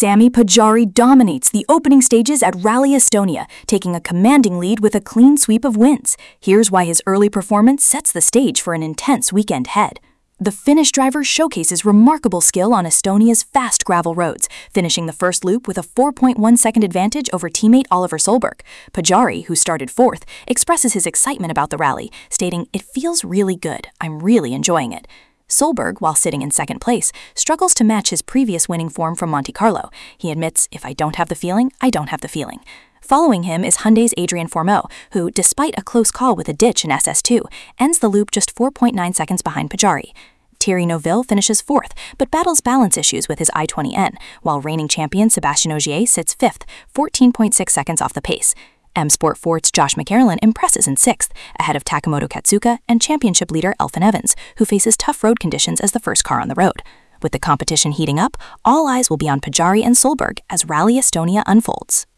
Sami Pajari dominates the opening stages at Rally Estonia, taking a commanding lead with a clean sweep of wins. Here's why his early performance sets the stage for an intense weekend ahead. The Finnish driver showcases remarkable skill on Estonia's fast gravel roads, finishing the first loop with a 4.1-second advantage over teammate Oliver Solberg. Pajari, who started fourth, expresses his excitement about the rally, stating, "It feels really good. I'm really enjoying it." Solberg, while sitting in second place, struggles to match his previous winning form from Monte Carlo. He admits, "If I don't have the feeling, I don't have the feeling." Following him is Hyundai's Adrian Fourmeau, who, despite a close call with a ditch in SS2, ends the loop just 4.9 seconds behind Pajari. Thierry Neuville finishes fourth, but battles balance issues with his i20N, while reigning champion Sébastien Ogier sits fifth, 14.6 seconds off the pace. M Sport Fort's Josh McCarrollin impresses in sixth, ahead of Takamoto Katsuka and championship leader Elfyn Evans, who faces tough road conditions as the first car on the road. With the competition heating up, all eyes will be on Pajari and Solberg as Rally Estonia unfolds.